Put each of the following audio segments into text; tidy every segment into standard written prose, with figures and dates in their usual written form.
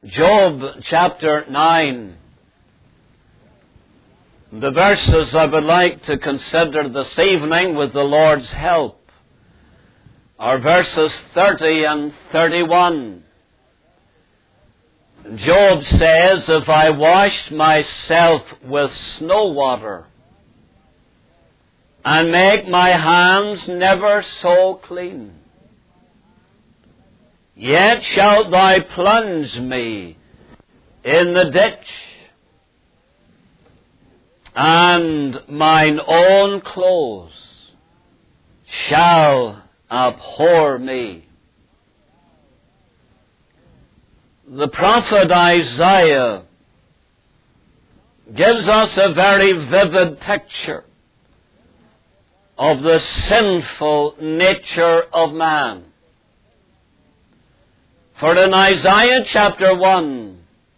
Job chapter 9. The verses I would like to consider this evening with the Lord's help are verses 30 and 31. Job says, "If I wash myself with snow water, and make my hands never so clean, yet shalt thou plunge me in the ditch, and mine own clothes shall abhor me." The prophet Isaiah gives us a very vivid picture of the sinful nature of man. For in Isaiah chapter 1,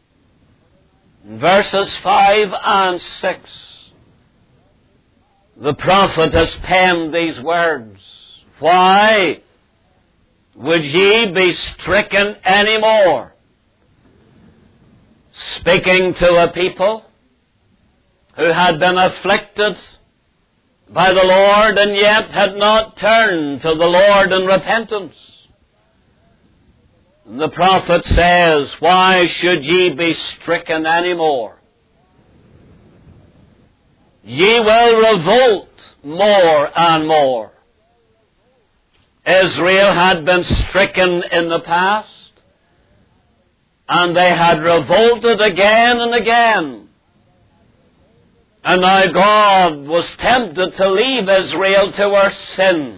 verses 5 and 6, the prophet has penned these words, "Why would ye be stricken any more?" Speaking to a people who had been afflicted by the Lord and yet had not turned to the Lord in repentance. And the prophet says, "Why should ye be stricken any more? Ye will revolt more and more." Israel had been stricken in the past, and they had revolted again and again. And now God was tempted to leave Israel to her sin.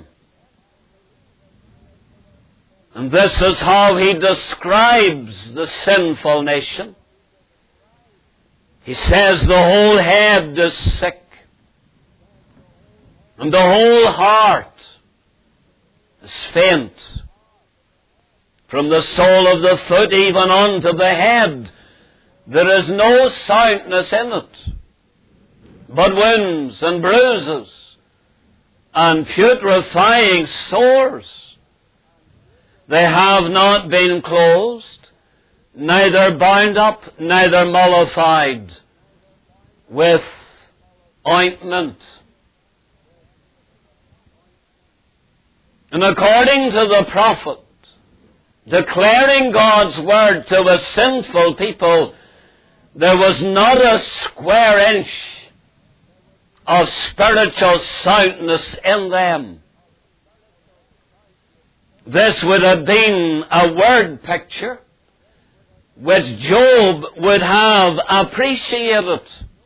And this is how He describes the sinful nation. He says the whole head is sick, and the whole heart is faint. From the sole of the foot even unto the head, there is no soundness in it, but wounds and bruises and putrefying sores. They have not been closed, neither bound up, neither mollified with ointment. And according to the prophet, declaring God's word to a sinful people, there was not a square inch of spiritual soundness in them. This would have been a word picture which Job would have appreciated,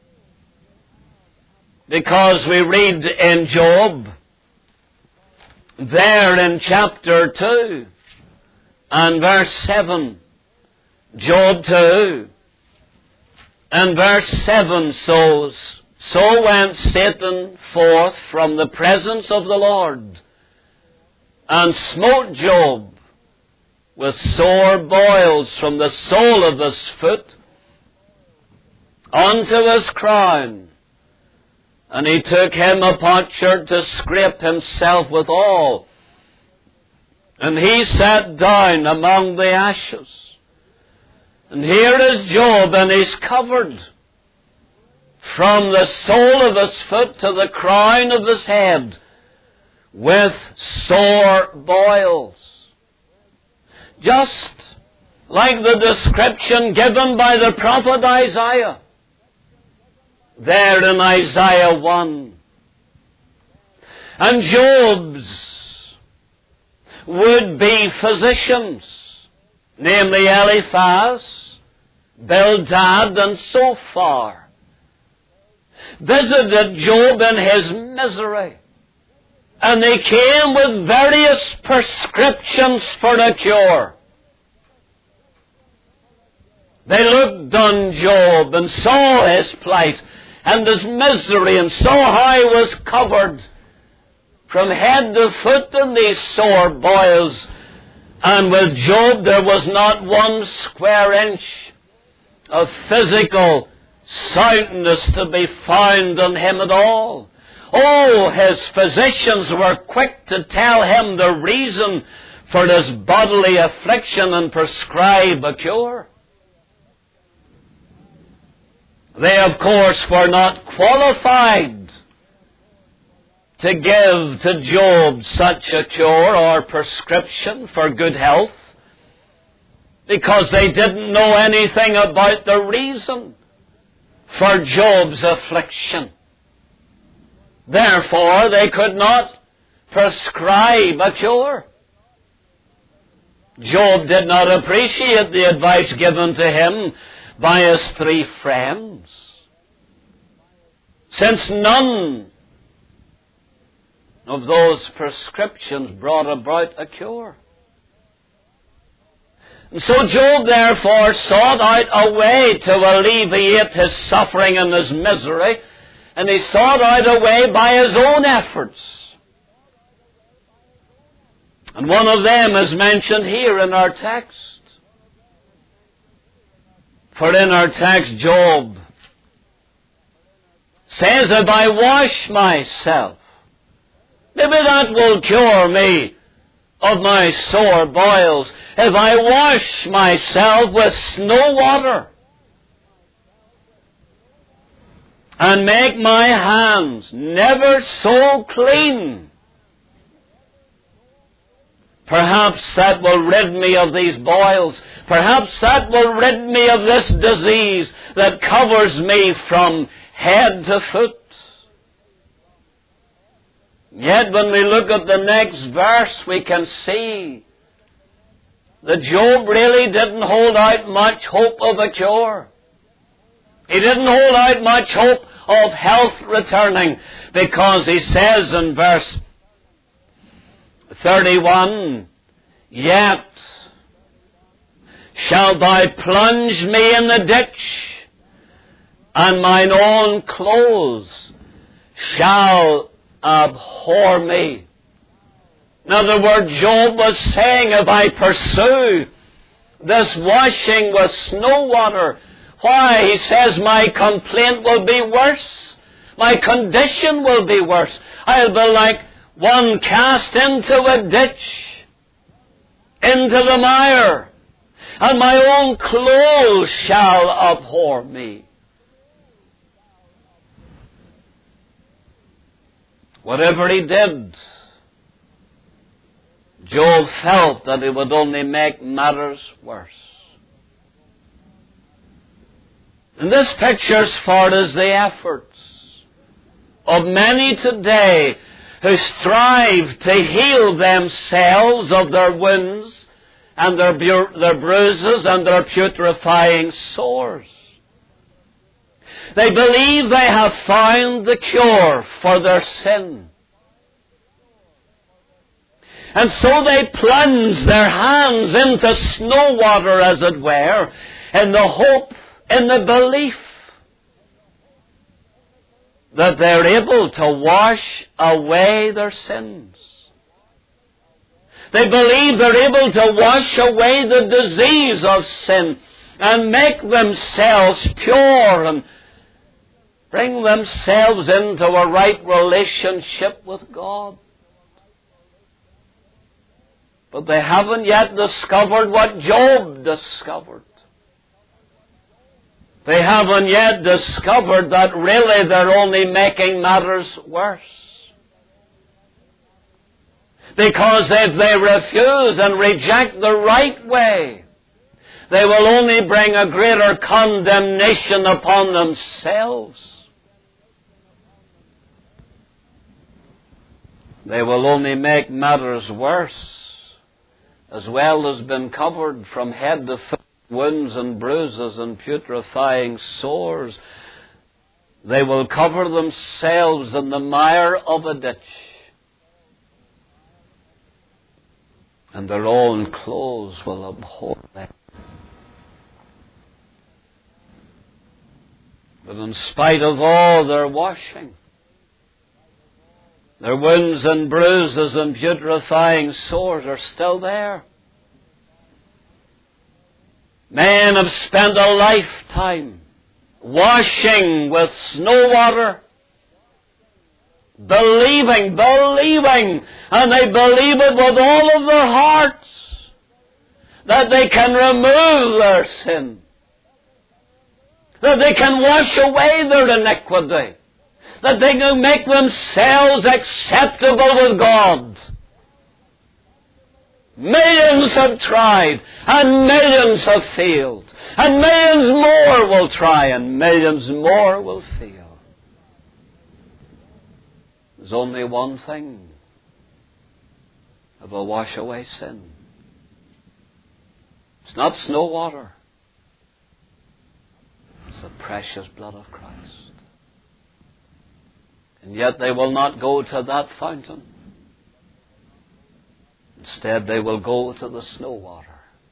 because we read in Job, there in chapter 2 and verse 7, Job 2 and verse 7 So went Satan forth from the presence of the Lord, and smote Job with sore boils from the sole of his foot unto his crown. And he took him a potsherd to scrape himself withal. And he sat down among the ashes. And here is Job, and he's covered from the sole of his foot to the crown of his head with sore boils. Just like the description given by the prophet Isaiah, there in Isaiah 1. And Job's would-be physicians, namely Eliphaz, Bildad, and Zophar, visited Job in his misery, and they came with various prescriptions for a cure. They looked on Job and saw his plight and his misery, and saw how he was covered from head to foot in these sore boils. And with Job there was not one square inch of physical soundness to be found in him at all. Oh, his physicians were quick to tell him the reason for this bodily affliction and prescribe a cure. They, of course, were not qualified to give to Job such a cure or prescription for good health, because they didn't know anything about the reason for Job's affliction. Therefore, they could not prescribe a cure. Job did not appreciate the advice given to him by his three friends, since none of those prescriptions brought about a cure. And so Job therefore sought out a way to alleviate his suffering and his misery, and he sought out a way by his own efforts. And one of them is mentioned here in our text. For in our text, Job says, if I wash myself, maybe that will cure me of my sore boils. If I wash myself with snow water and make my hands never so clean, perhaps that will rid me of these boils. Perhaps that will rid me of this disease that covers me from head to foot. Yet when we look at the next verse, we can see that Job really didn't hold out much hope of a cure. He didn't hold out much hope of health returning, because he says in verse 31, yet shall thou plunge me in the ditch, and mine own clothes shall abhor me. In other words, Job was saying, if I pursue this washing with snow water, why, he says, my complaint will be worse. My condition will be worse. I'll be like one cast into a ditch, into the mire, and my own clothes shall abhor me. Whatever he did, Job felt that it would only make matters worse. And this pictures for us the efforts of many today who strive to heal themselves of their wounds and their bruises and their putrefying sores. They believe they have found the cure for their sin. And so they plunge their hands into snow water, as it were, in the hope, in the belief that they're able to wash away their sins. They believe they're able to wash away the disease of sin and make themselves pure and bring themselves into a right relationship with God. But they haven't yet discovered what Job discovered. They haven't yet discovered that really they're only making matters worse. Because if they refuse and reject the right way, they will only bring a greater condemnation upon themselves. They will only make matters worse, as well as been covered from head to foot, wounds and bruises and putrefying sores. They will cover themselves in the mire of a ditch, and their own clothes will abhor them. But in spite of all their washing, their wounds and bruises and putrefying sores are still there. Men have spent a lifetime washing with snow water, believing, and they believe it with all of their hearts, that they can remove their sin. that they can wash away their iniquity, that they can make themselves acceptable with God. Millions have tried, and millions have failed, and millions more will try, and millions more will fail. There's only one thing that will wash away sin. It's not snow water. It's the precious blood of Christ. And yet they will not go to that fountain. Instead, they will go to the snow water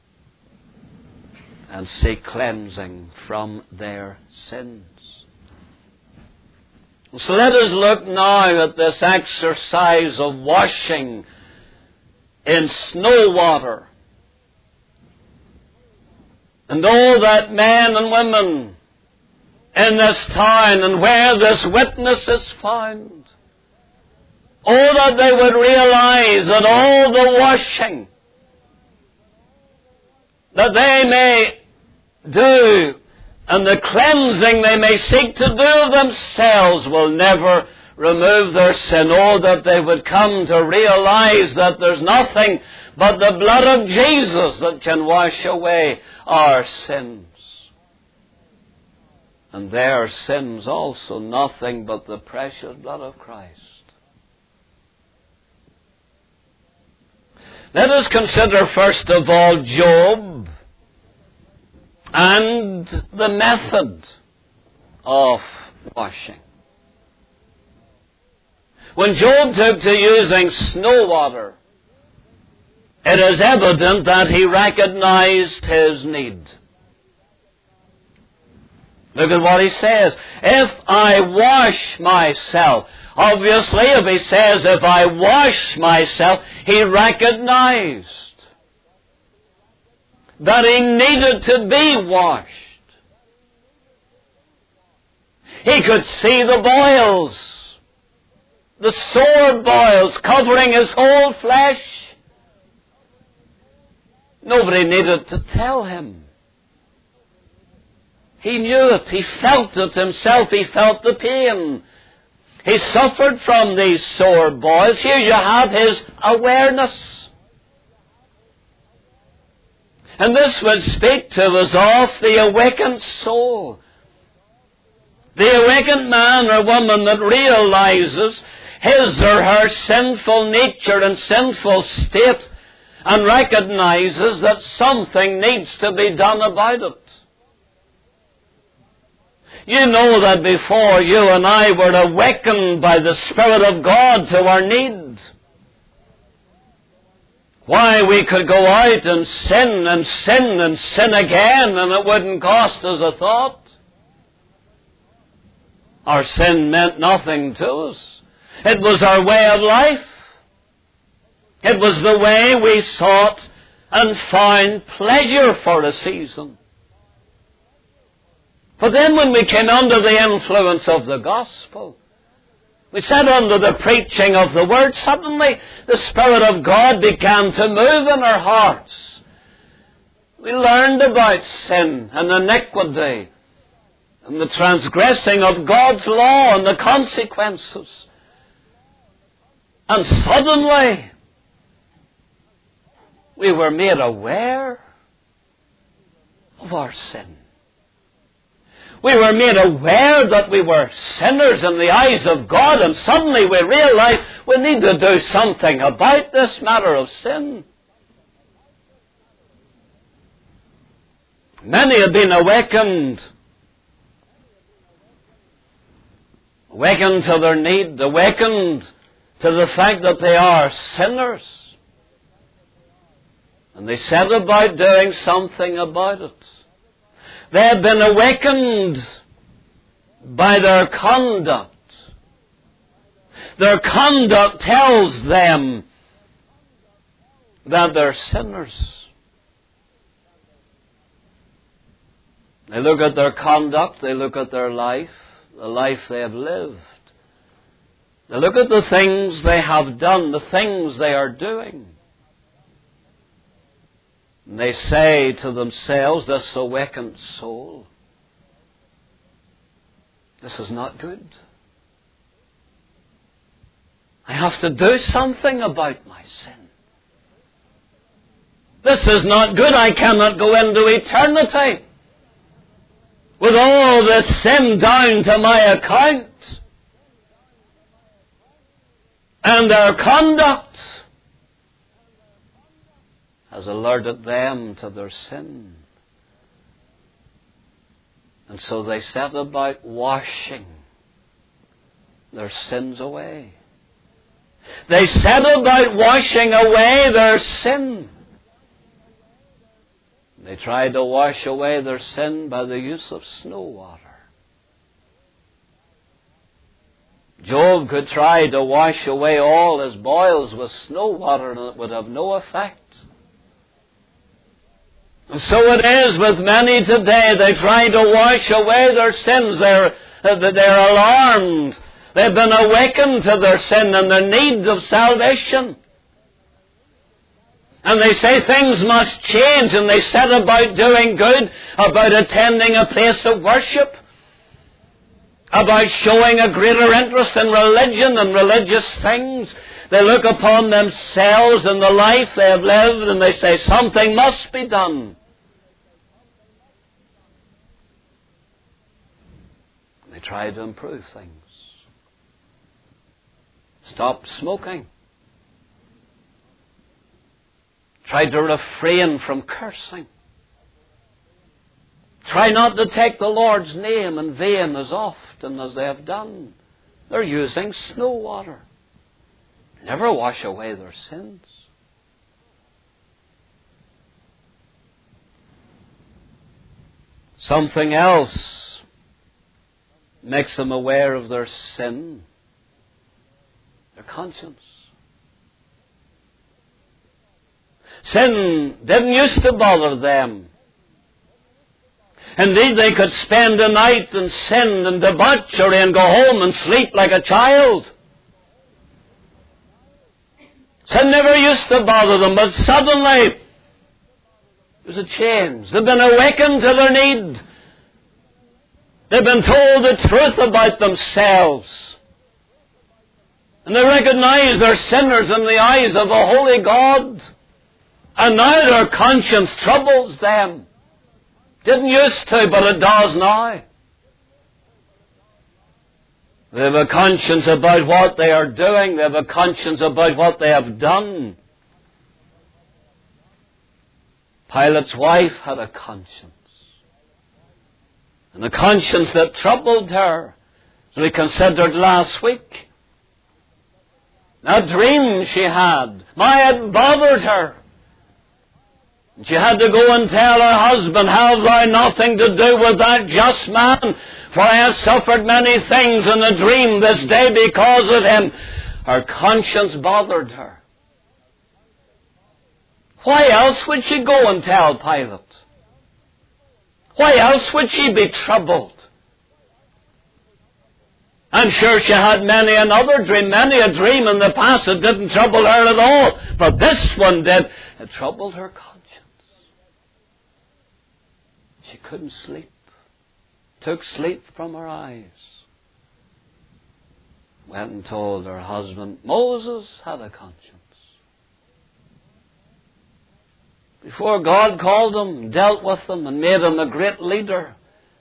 and seek cleansing from their sins. So let us look now at this exercise of washing in snow water. And all that men and women in this town and where this witness is found, oh, that they would realize that all the washing that they may do and the cleansing they may seek to do of themselves will never remove their sin. Oh, that they would come to realize that there's nothing but the blood of Jesus that can wash away our sins. And their sins also nothing but the precious blood of Christ. Let us consider first of all Job and the method of washing. When Job took to using snow water, it is evident that he recognized his need. Look at what he says. If I wash myself. Obviously, if he says, if I wash myself, he recognized that he needed to be washed. He could see the boils, the sore boils covering his whole flesh. Nobody needed to tell him. He knew it. He felt it himself. He felt the pain. He suffered from these sore boils. Here you have his awareness. And this would speak to us of the awakened soul. The awakened man or woman that realizes his or her sinful nature and sinful state and recognizes that something needs to be done about it. You know that before you and I were awakened by the Spirit of God to our need, why, we could go out and sin and sin and sin again and it wouldn't cost us a thought. Our sin meant nothing to us. It was our way of life. It was the way we sought and found pleasure for a season. But then when we came under the influence of the gospel, we sat under the preaching of the Word, suddenly the Spirit of God began to move in our hearts. We learned about sin and iniquity and the transgressing of God's law and the consequences. And suddenly we were made aware of our sin. We were made aware that we were sinners in the eyes of God, and suddenly we realized we need to do something about this matter of sin. Many have been awakened to their need, awakened to the fact that they are sinners. And they set about doing something about it. They have been awakened by their conduct. Their conduct tells them that they're sinners. They look at their conduct, they look at their life, the life they have lived. They look at the things they have done, the things they are doing. And they say to themselves, this awakened soul, This is not good. I have to do something about my sin. This is not good. I cannot go into eternity with all this sin down to my account. And their conduct has alerted them to their sin. And so they set about washing their sins away. They set about washing away their sin. They tried to wash away their sin by the use of snow water. Job could try to wash away all his boils with snow water, and it would have no effect. And so it is with many today. They try to wash away their sins. They're alarmed. They've been awakened to their sin and their need of salvation. And they say things must change, and they set about doing good, about attending a place of worship, about showing a greater interest in religion and religious things. They look upon themselves and the life they have lived, and they say something must be done. And they try to improve things. Stop smoking. Try to refrain from cursing. Try not to take the Lord's name in vain as often as they have done. They're using snow water. Never wash away their sins. Something else makes them aware of their sin. Their conscience. Sin didn't used to bother them. Indeed, they could spend a night in sin and debauchery and go home and sleep like a child. Sin never used to bother them, but suddenly there's a change. They've been awakened to their need. They've been told the truth about themselves. And they recognize they're sinners in the eyes of a holy God. And now their conscience troubles them. Didn't used to, but it does now. They have a conscience about what they are doing. They have a conscience about what they have done. Pilate's wife had a conscience. And a conscience that troubled her, as we considered last week. That dream she had, it bothered her. She had to go and tell her husband, have thou nothing to do with that just man, for I have suffered many things in a dream this day because of him. Her conscience bothered her. Why else would she go and tell Pilate? Why else would she be troubled? I'm sure she had many another dream, many a dream in the past that didn't trouble her at all, but this one did. It troubled her conscience. She couldn't sleep. Took sleep from her eyes. Went and told her husband, Moses had a conscience. Before God called him, dealt with him, and made him a great leader,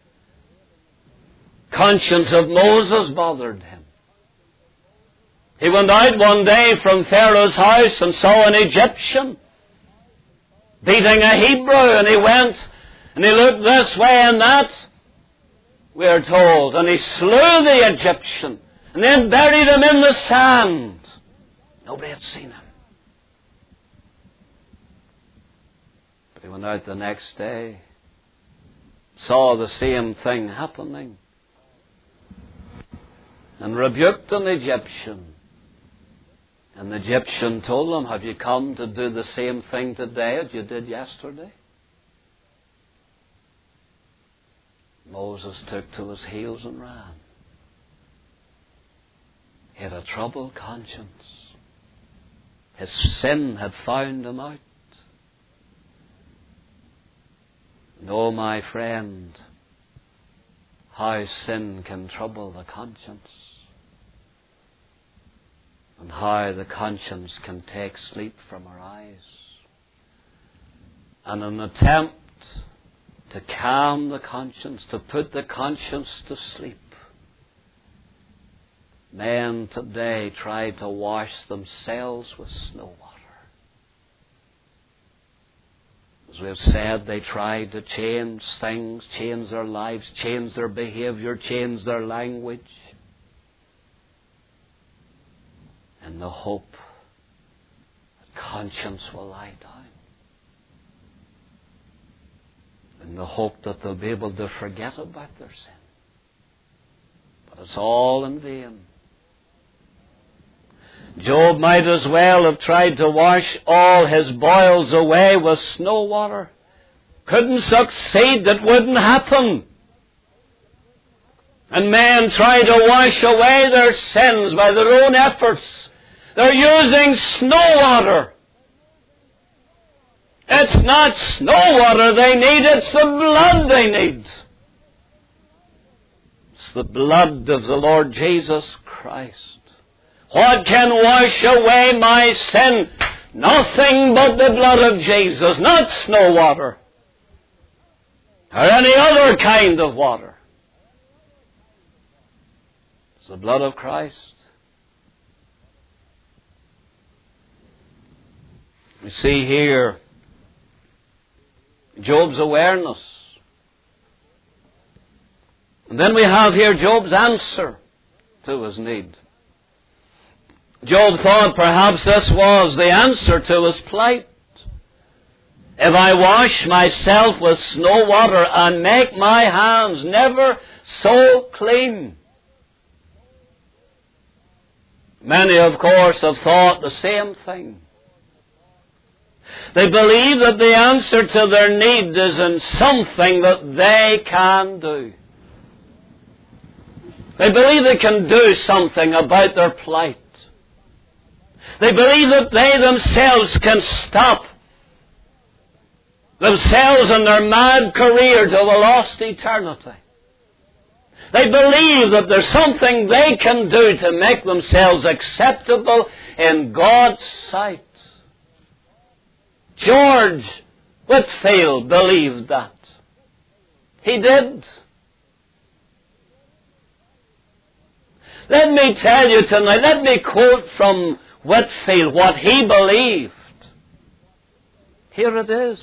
conscience of Moses bothered him. He went out one day from Pharaoh's house and saw an Egyptian beating a Hebrew, and he went and he looked this way and that, we are told, and he slew the Egyptian and then buried him in the sand. Nobody had seen him. But he went out the next day, saw the same thing happening, and rebuked an Egyptian. And the Egyptian told him, have you come to do the same thing today as you did yesterday? Moses took to his heels and ran. He had a troubled conscience. His sin had found him out. No, my friend, how sin can trouble the conscience, and how the conscience can take sleep from our eyes. And an attempt to calm the conscience, to put the conscience to sleep, men today try to wash themselves with snow water. As we have said, they try to change things, change their lives, change their behavior, change their language, in the hope that conscience will lie down, in the hope that they'll be able to forget about their sin. But it's all in vain. Job might as well have tried to wash all his boils away with snow water. Couldn't succeed. It wouldn't happen. And men try to wash away their sins by their own efforts. They're using snow water. It's not snow water they need, it's the blood they need. It's the blood of the Lord Jesus Christ. What can wash away my sin? Nothing but the blood of Jesus, not snow water or any other kind of water. It's the blood of Christ. We see here Job's awareness. And then we have here Job's answer to his need. Job thought perhaps this was the answer to his plight. If I wash myself with snow water and make my hands never so clean. Many, of course, have thought the same thing. They believe that the answer to their need is in something that they can do. They believe they can do something about their plight. They believe that they themselves can stop themselves in their mad career to a lost eternity. They believe that there's something they can do to make themselves acceptable in God's sight. George Whitefield believed that. He did. Let me tell you tonight, let me quote from Whitefield what he believed. Here it is.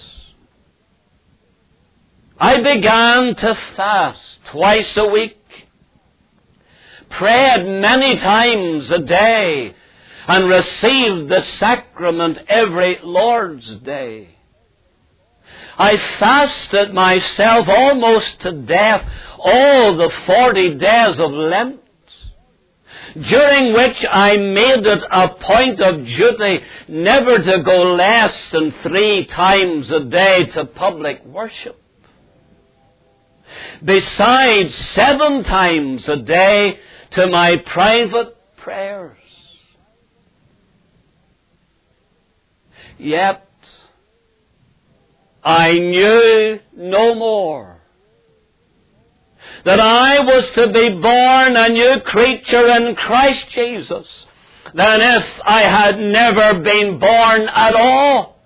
I began to fast twice a week, prayed many times a day, and received the sacrament every Lord's Day. I fasted myself almost to death all the 40 days of Lent, during which I made it a point of duty never to go less than 3 times a day to public worship, besides 7 times a day to my private prayers. Yet I knew no more that I was to be born a new creature in Christ Jesus than if I had never been born at all.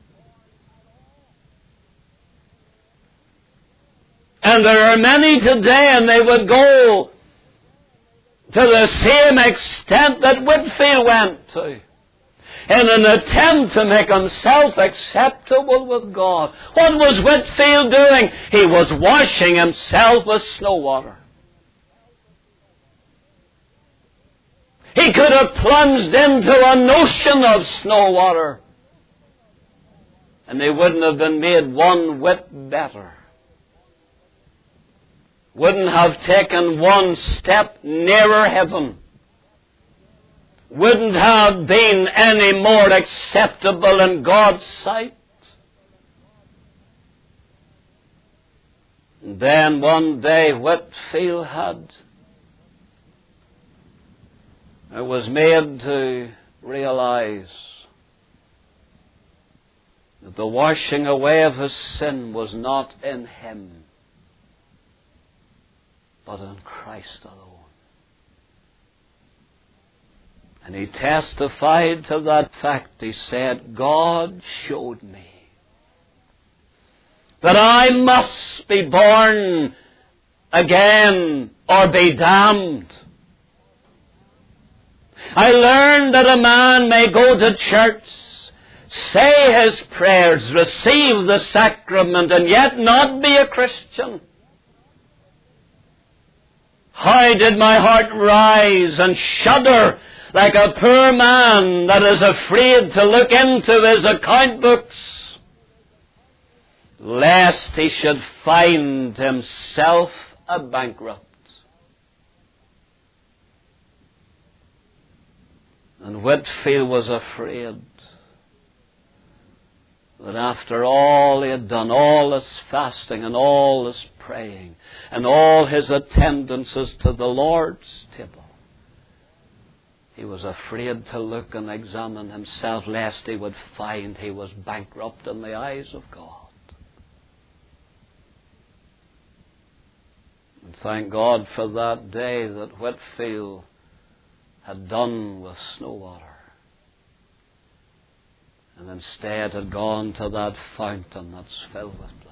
And there are many today, and they would go to the same extent that Whitefield went to, in an attempt to make himself acceptable with God. What was Whitefield doing? He was washing himself with snow water. He could have plunged into a notion of snow water, and they wouldn't have been made one whit better. Wouldn't have taken one step nearer heaven. Wouldn't have been any more acceptable in God's sight. And then one day Whitefield was made to realize that the washing away of his sin was not in him, but in Christ alone. And he testified to that fact. He said, God showed me that I must be born again or be damned. I learned that a man may go to church, say his prayers, receive the sacrament, and yet not be a Christian. How did my heart rise and shudder like a poor man that is afraid to look into his account books, lest he should find himself a bankrupt. And Whitefield was afraid that after all he had done, all his fasting and all his praying and all his attendances to the Lord's table, he was afraid to look and examine himself, lest he would find he was bankrupt in the eyes of God. And thank God for that day that Whitefield had done with snow water, and instead had gone to that fountain that's filled with blood.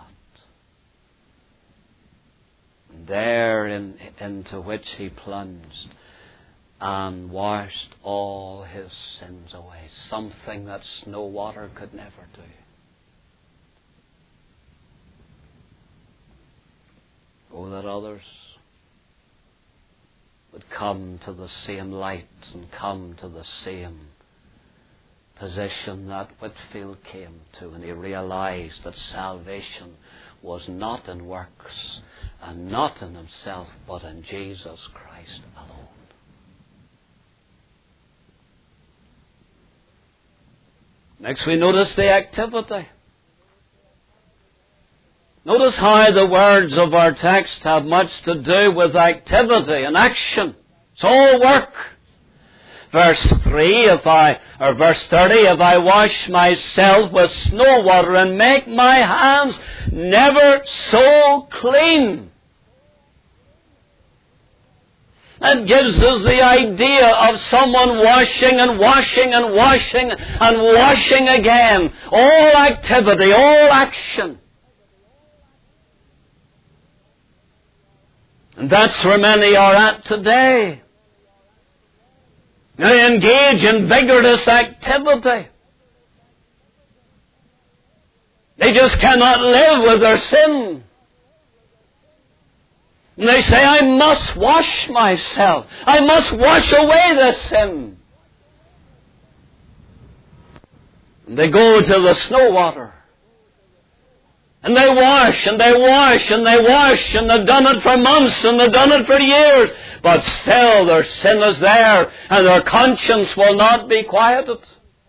And there into which he plunged and washed all his sins away, something that snow water could never do. Oh, that others would come to the same light and come to the same position that Whitefield came to, and he realized that salvation was not in works and not in himself, but in Jesus Christ alone. Next we notice the activity. Notice how the words of our text have much to do with activity and action. It's all work. Verse 30, if I wash myself with snow water and make my hands never so clean. That gives us the idea of someone washing and washing and washing and washing again. All activity, all action. And that's where many are at today. They engage in vigorous activity. They just cannot live with their sin. And they say, I must wash myself. I must wash away this sin. And they go to the snow water. And they wash, and they wash, and they wash, and they've done it for months, and they've done it for years. But still their sin is there, and their conscience will not be quieted.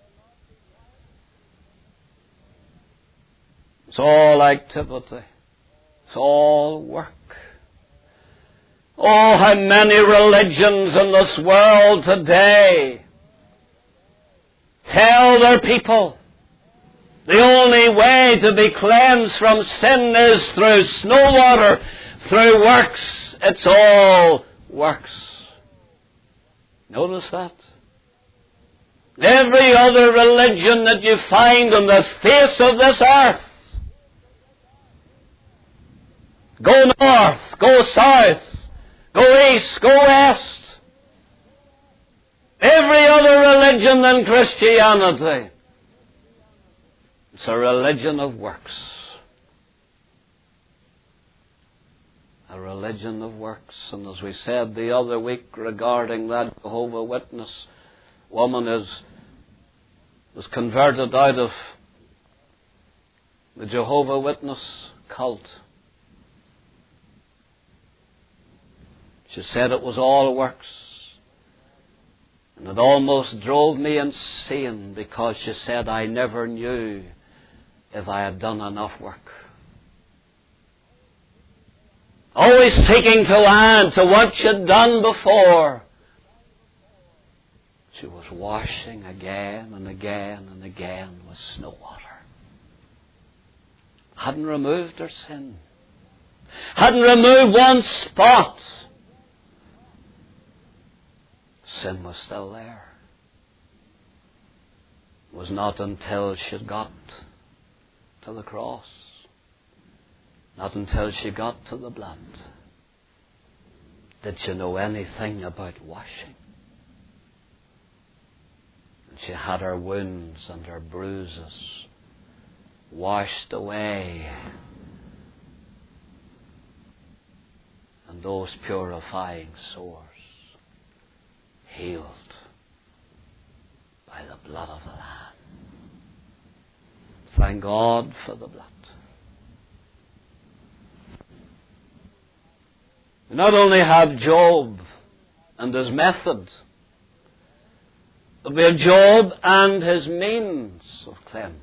It's all activity. It's all work. Oh, how many religions in this world today tell their people the only way to be cleansed from sin is through snow water, through works. It's all works. Notice that. Every other religion that you find on the face of this earth, go north, go south, go east, go west, every other religion than Christianity, it's a religion of works. A religion of works. And as we said the other week regarding that Jehovah Witness woman was converted out of the Jehovah Witness cult. She said it was all works. And it almost drove me insane, because she said, I never knew if I had done enough work. Always seeking to add to what she'd done before. She was washing again and again and again with snow water. Hadn't removed her sin. Hadn't removed one spot sin was still there. It was not until she got to the cross, not until she got to the blood, did she know anything about washing. And she had her wounds and her bruises washed away, and those purifying sores healed by the blood of the Lamb. Thank God for the blood. We not only have Job and his method, but we have Job and his means of cleansing.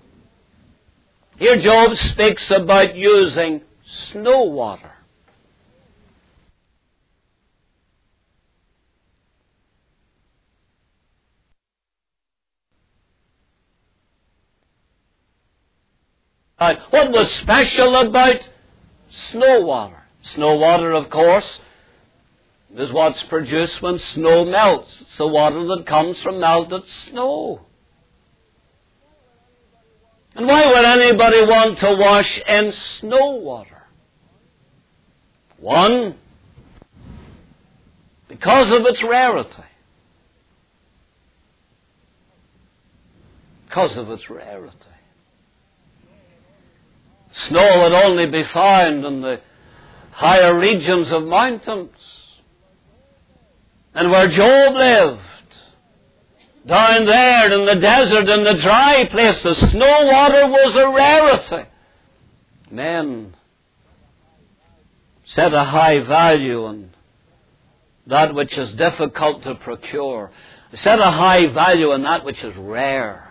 Here Job speaks about using snow water. What was special about snow water? Snow water, of course, is what's produced when snow melts. It's the water that comes from melted snow. And why would anybody want to wash in snow water? One, because of its rarity. Because of its rarity. Snow would only be found in the higher regions of mountains. And where Job lived, down there in the desert, in the dry places, snow water was a rarity. Men set a high value on that which is difficult to procure. They set a high value on that which is rare.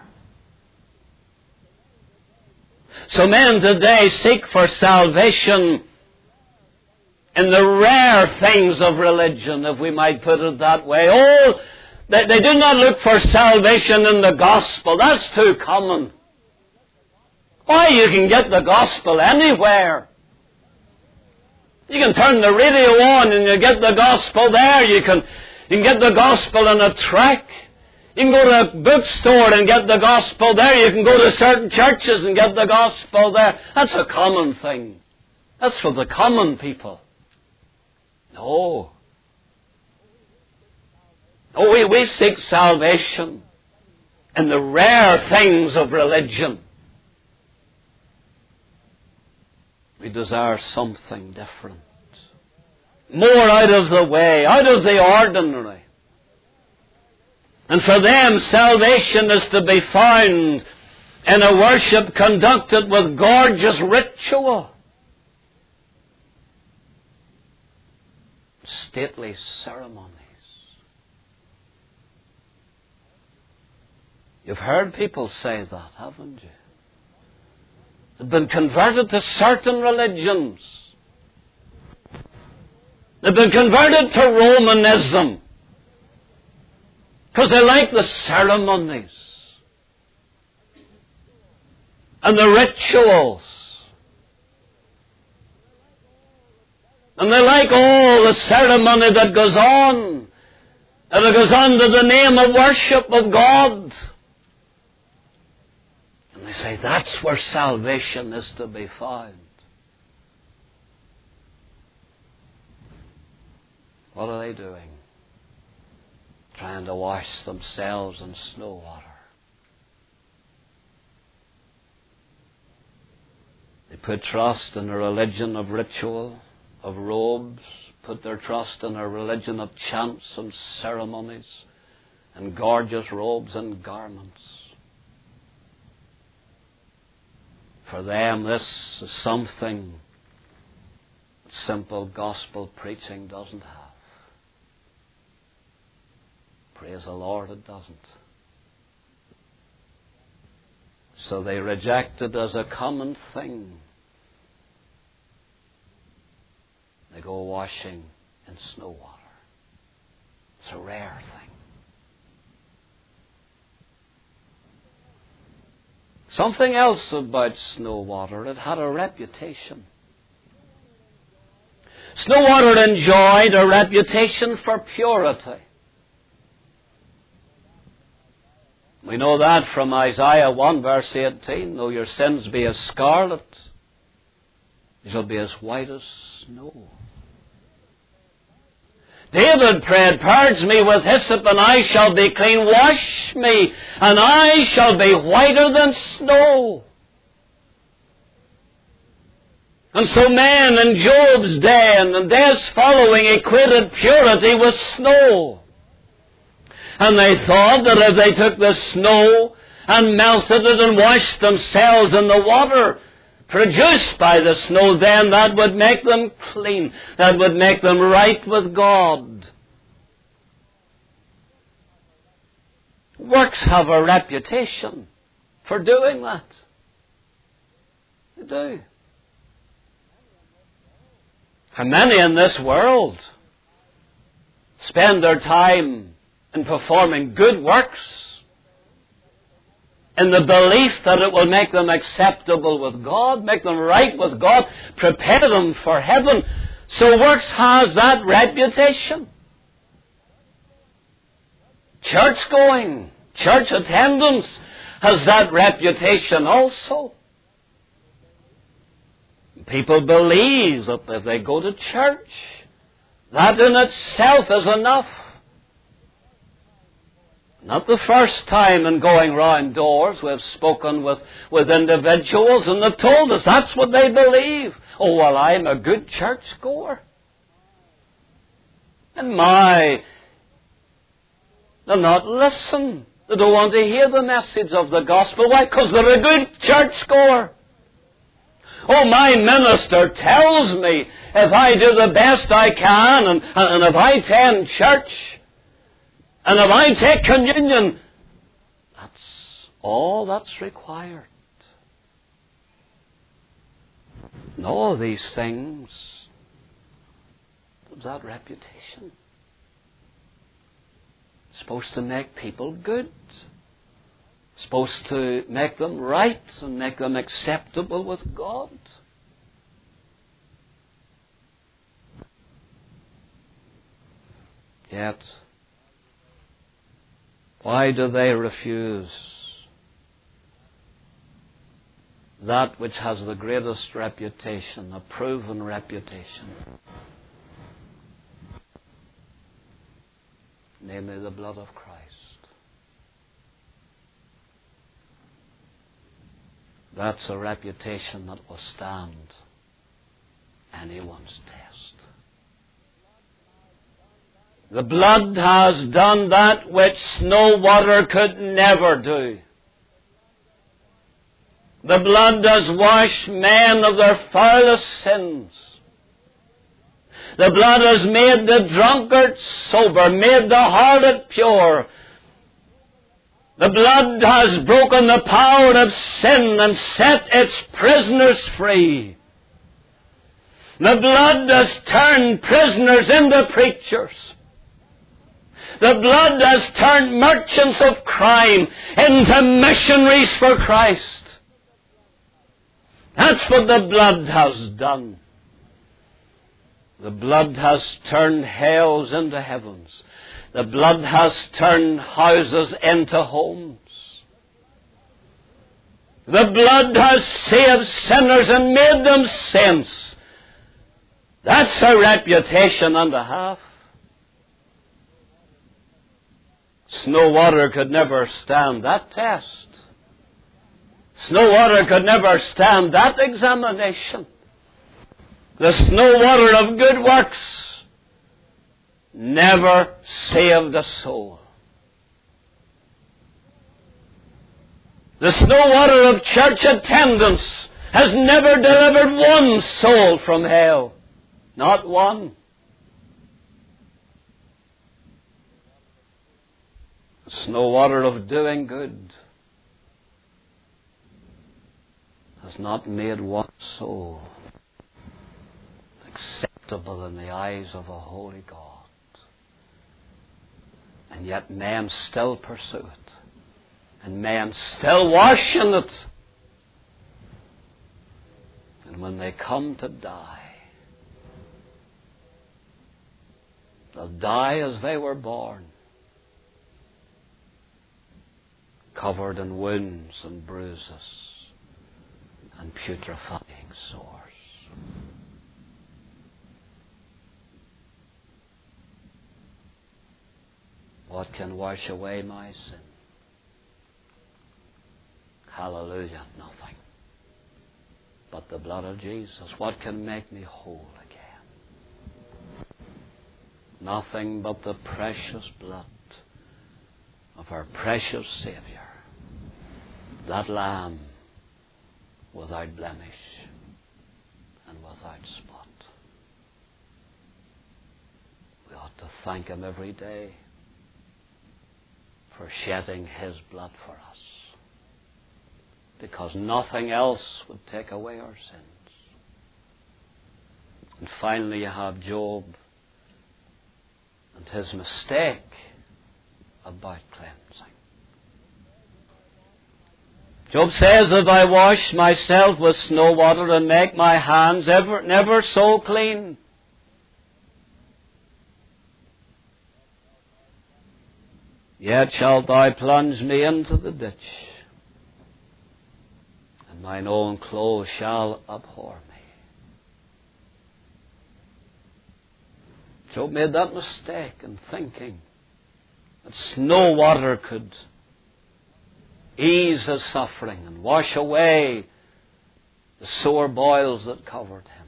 So men today seek for salvation in the rare things of religion, if we might put it that way. Oh, they do not look for salvation in the gospel. That's too common. Why, you can get the gospel anywhere. You can turn the radio on and you get the gospel there. You can get the gospel in a tract. You can go to a bookstore and get the gospel there. You can go to certain churches and get the gospel there. That's a common thing. That's for the common people. No. Oh, we seek salvation in the rare things of religion. We desire something different. More out of the way, out of the ordinary. And for them, salvation is to be found in a worship conducted with gorgeous ritual. Stately ceremonies. You've heard people say that, haven't you? They've been converted to certain religions. They've been converted to Romanism because they like the ceremonies and the rituals. And they like all the ceremony that goes on. And it goes under the name of worship of God. And they say that's where salvation is to be found. What are they doing? Trying to wash themselves in snow water. They put trust in a religion of ritual, of robes, put their trust in a religion of chants and ceremonies and gorgeous robes and garments. For them, this is something that simple gospel preaching doesn't have. Praise the Lord, it doesn't. So they reject it as a common thing. They go washing in snow water. It's a rare thing. Something else about snow water, it had a reputation. Snow water enjoyed a reputation for purity. We know that from Isaiah 1 verse 18. Though your sins be as scarlet, they shall be as white as snow. David prayed, purge me with hyssop and I shall be clean. Wash me and I shall be whiter than snow. And so men in Job's day and the days following equated purity with snow. And they thought that if they took the snow and melted it and washed themselves in the water produced by the snow, then that would make them clean. That would make them right with God. Works have a reputation for doing that. They do. And many in this world spend their time in performing good works in the belief that it will make them acceptable with God, make them right with God, prepare them for heaven. So works has that reputation. Church going, church attendance has that reputation also. People believe that if they go to church, that in itself is enough. Not the first time in going round doors we've spoken with individuals and they've told us that's what they believe. Oh, well, I'm a good church goer. And they'll not listen. They don't want to hear the message of the gospel. Why? Because they're a good church goer. Oh, my minister tells me if I do the best I can and if I attend church and if I take communion, that's all that's required. And all these things have that reputation. It's supposed to make people good. It's supposed to make them right and make them acceptable with God. Yet, why do they refuse that which has the greatest reputation, a proven reputation? Namely, the blood of Christ. That's a reputation that will stand anyone's test. The blood has done that which no water could never do. The blood does wash men of their foulest sins. The blood has made the drunkard sober, made the harlot pure. The blood has broken the power of sin and set its prisoners free. The blood has turned prisoners into preachers. The blood has turned merchants of crime into missionaries for Christ. That's what the blood has done. The blood has turned hells into heavens. The blood has turned houses into homes. The blood has saved sinners and made them saints. That's a reputation and a half. Snow water could never stand that test. Snow water could never stand that examination. The snow water of good works never saved a soul. The snow water of church attendance has never delivered one soul from hell. Not one. The snow water of doing good has not made one soul acceptable in the eyes of a holy God. And yet men still pursue it. And men still wash in it. And when they come to die, they'll die as they were born. covered in wounds and bruises and putrefying sores. What can wash away my sin? Hallelujah, nothing but the blood of Jesus. What can make me whole again? Nothing but the precious blood of our precious Savior, that Lamb without blemish and without spot. We ought to thank Him every day for shedding His blood for us, because nothing else would take away our sins. And finally you have Job and his mistake about cleansing. Job says, if I wash myself with snow water and make my hands never so clean, yet shalt thou plunge me into the ditch, and mine own clothes shall abhor me. Job made that mistake in thinking that snow water could ease his suffering and wash away the sore boils that covered him.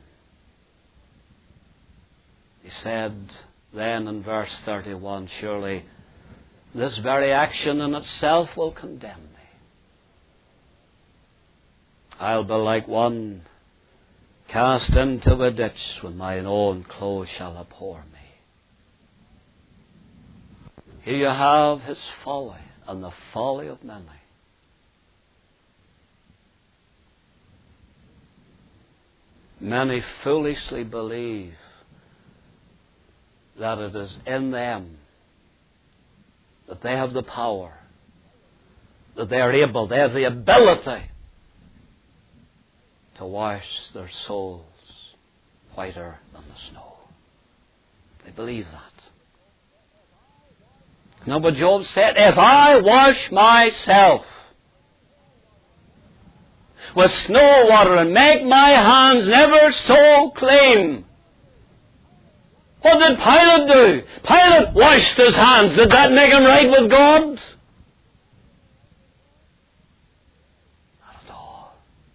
He said then in verse 31, surely this very action in itself will condemn me. I'll be like one cast into a ditch when mine own clothes shall abhor me. Here you have his folly and the folly of many. Many foolishly believe that it is in them, that they have the power, that they are able, they have the ability to wash their souls whiter than the snow. They believe that. No, but Job said, if I wash myself with snow water and make my hands never so clean, what did Pilate do? Pilate washed his hands. Did that make him right with God? Not at all.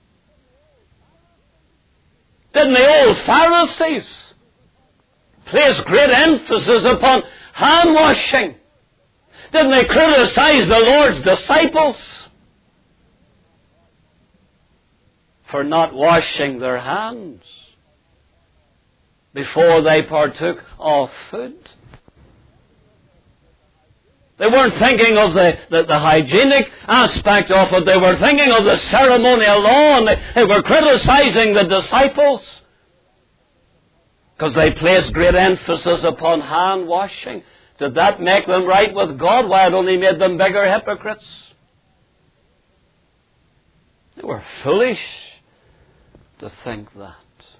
Didn't the old Pharisees place great emphasis upon hand washing? Didn't they criticize the Lord's disciples for not washing their hands before they partook of food? They weren't thinking of the hygienic aspect of it. They were thinking of the ceremonial law, and they were criticizing the disciples because they placed great emphasis upon hand washing. Did that make them right with God? Why, it only made them bigger hypocrites. They were foolish to think that.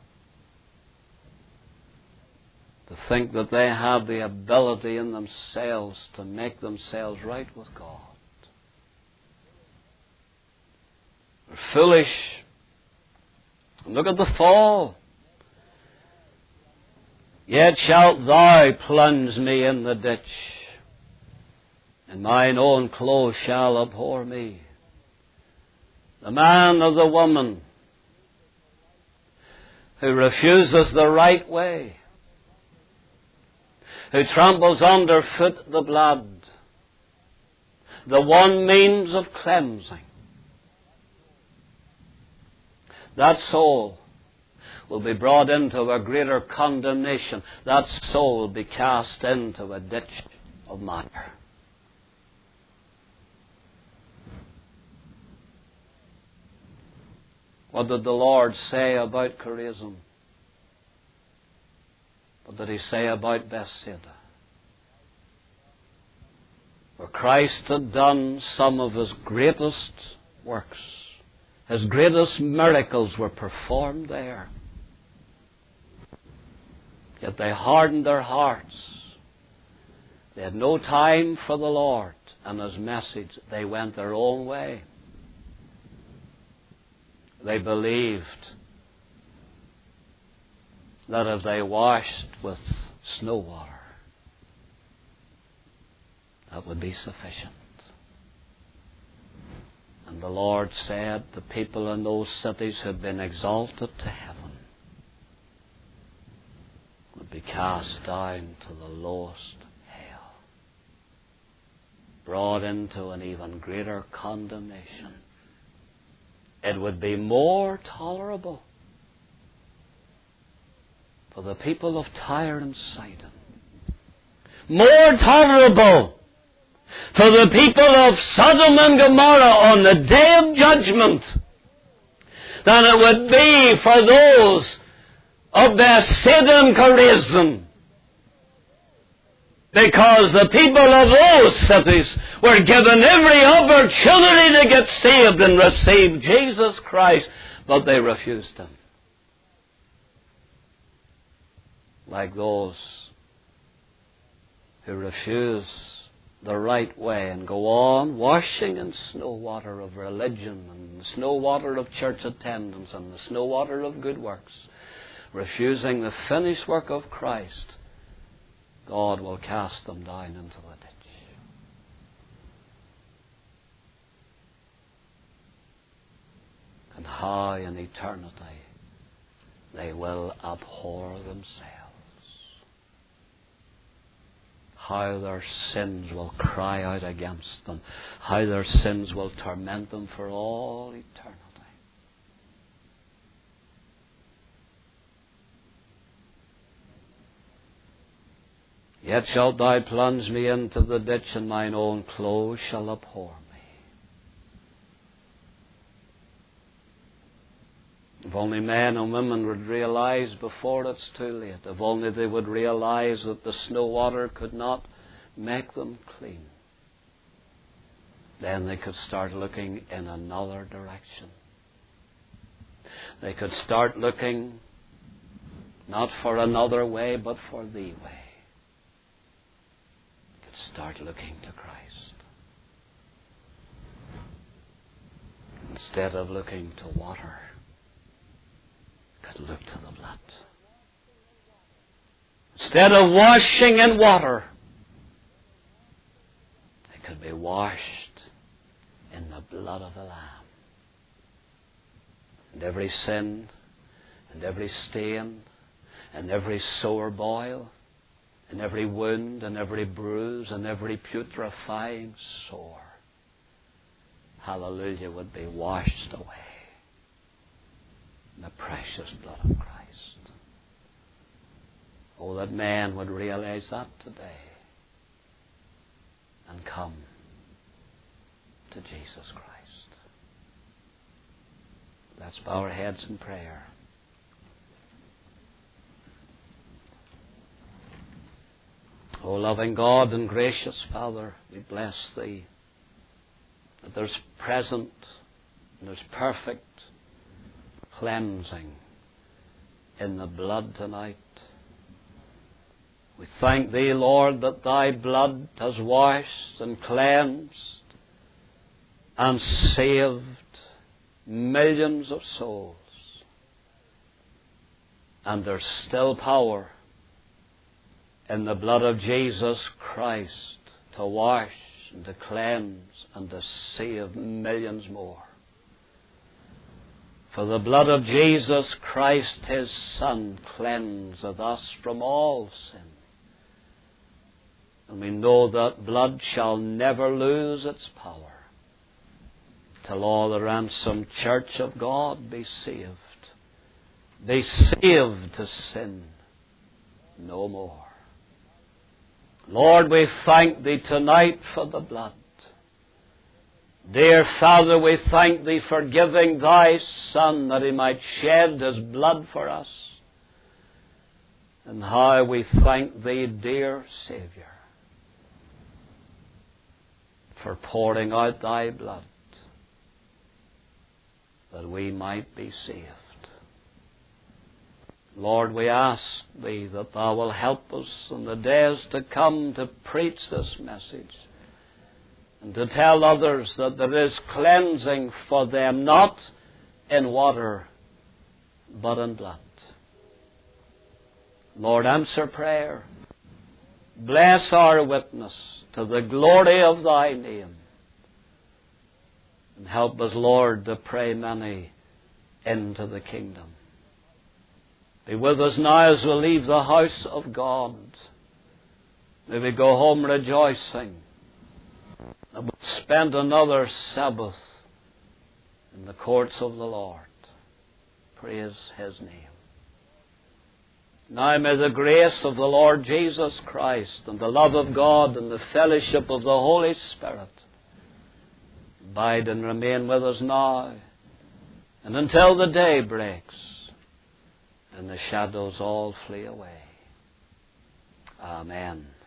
To think that they have the ability in themselves to make themselves right with God. They're foolish. And look at the fall. Yet shalt thou plunge me in the ditch, and mine own clothes shall abhor me. The man or the woman who refuses the right way, who tramples underfoot the blood, the one means of cleansing, that soul will be brought into a greater condemnation. That soul will be cast into a ditch of mire. What did the Lord say about Chorazin? What did He say about Bethsaida? Where Christ had done some of His greatest works. His greatest miracles were performed there. Yet they hardened their hearts. They had no time for the Lord, and His message, they went their own way. They believed that if they washed with snow water, that would be sufficient. And the Lord said the people in those cities had been exalted to heaven would be cast down to the lowest hell, brought into an even greater condemnation. It would be more tolerable for the people of Tyre and Sidon, more tolerable for the people of Sodom and Gomorrah on the day of judgment than it would be for those of Bethsaida and Chorazin, because the people of those cities were given every opportunity to get saved and receive Jesus Christ, but they refused Him. Like those who refuse the right way and go on washing in snow water of religion and the snow water of church attendance and the snow water of good works, refusing the finished work of Christ, God will cast them down into the ditch. And how in eternity they will abhor themselves. How their sins will cry out against them. How their sins will torment them for all eternity. Yet shalt thou plunge me into the ditch, and mine own clothes shall abhor me. If only men and women would realize before it's too late, if only they would realize that the snow water could not make them clean, then they could start looking in another direction. They could start looking not for another way, but for the way. Start looking to Christ instead of looking to water. Could look to the blood. Instead of washing in water, they could be washed in the blood of the Lamb. And every sin and every stain and every sore boil and every wound and every bruise and every putrefying sore, hallelujah, would be washed away in the precious blood of Christ. Oh, that man would realize that today and come to Jesus Christ. Let's bow our heads in prayer. O loving God and gracious Father, we bless Thee that there's present and there's perfect cleansing in the blood tonight. We thank Thee, Lord, that Thy blood has washed and cleansed and saved millions of souls. And there's still power in the blood of Jesus Christ to wash and to cleanse and to save millions more. For the blood of Jesus Christ, His Son, cleanseth us from all sin. And we know that blood shall never lose its power till all the ransomed church of God be saved. Be saved to sin no more. Lord, we thank Thee tonight for the blood. Dear Father, we thank Thee for giving Thy Son that He might shed His blood for us. And how we thank Thee, dear Saviour, for pouring out Thy blood that we might be saved. Lord, we ask Thee that Thou will help us in the days to come to preach this message and to tell others that there is cleansing for them, not in water, but in blood. Lord, answer prayer. Bless our witness to the glory of Thy name. And help us, Lord, to pray many into the kingdom. Be with us now as we leave the house of God. May we go home rejoicing that we'll spend another Sabbath in the courts of the Lord. Praise His name. Now may the grace of the Lord Jesus Christ and the love of God and the fellowship of the Holy Spirit abide and remain with us now and until the day breaks and the shadows all flee away. Amen.